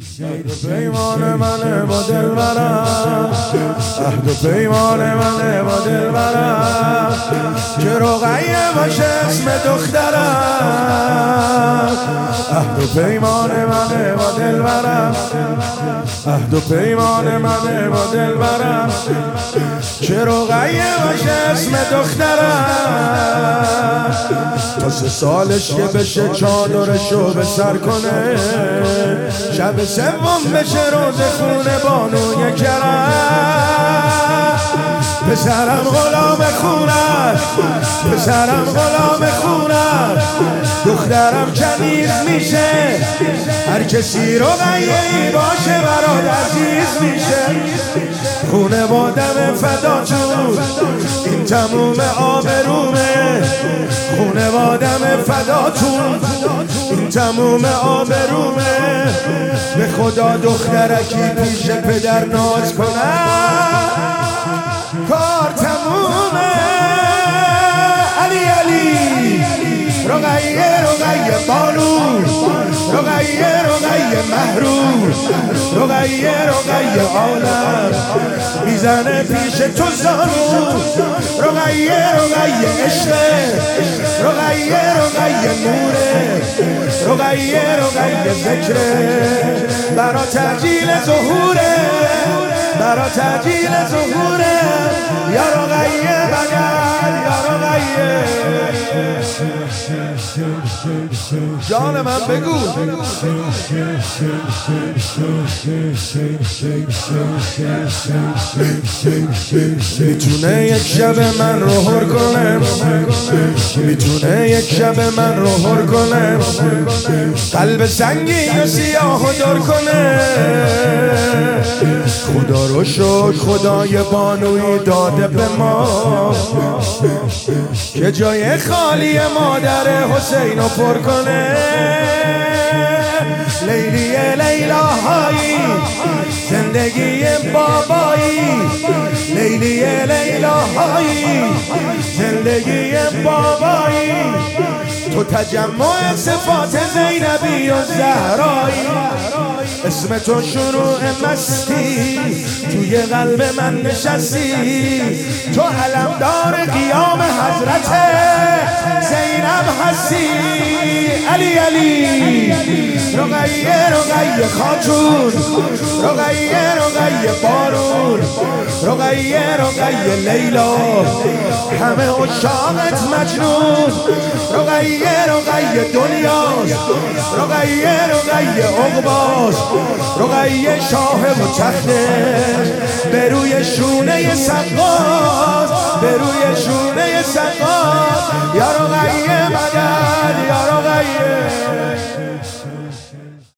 پیمان منه با دلبرم، عهد و پیمان منه با دلبرم، که رقیه باشه اسم دخترم. عهد و پیمان منه با دلبرم، عهد و پیمان منه با دلبرم، که رقیه باشه اسم دخترم. تا 3 سالش که بشه چادرشو به سر کنه، شب سوم بشه روز خونه بانوی کرم. پسرم غلام خونم، پسرم غلام خونم، دخترم کنیز میشه، هر کسی رقیه‌ای باشه برات عزیز میشه. خونه با دم فدا جون این تموم آبرومه، خونه با دم فداتون این تموم آبرومه. به خدا دخترکی پیش پدر ناز کنم، کار تمومه. علی علی رقیه رقیه بانو، رقیه رقیه محروم، رقیه رقیه عالم، میزنه پیش تو زانو. رقیه رقیه عشقه، رقیه رقیه نوره، رقیه رقیه ذکره، برا تحجیل ظهوره، برا تحجیل ظهوره. یا رقیه بگر، یا رقیه جان من بگو. میتونه یک شب من رو هر کنه، میتونه یک شب من رو هر کنه، قلب سنگین و سیاه و در کنه. خدا رو شکر خدای بانوی داده به ما، که جای خالی مادر حسین رو پر کنه. لیلی لیلاهایی زندگی بابایی، لیلی لیلاهایی زندگی بابایی، تو تجمع صفات زینبی و زهرایی. اسم تو شروع مستی توی قلب من نشستی، تو علمدار قیام حضرت زینب هستی. علی علی رقیه رقیه خاتون، رقیه رقیه بارون، رقیه رقیه لیلا، همه عشاقت مجنون. رقیه رقیه دنیاست، رقیه رقیه عقباست، رقیه شاه و تخته، به روی شونه سقاط، به روی شونه سقاط. یا رقیه مگر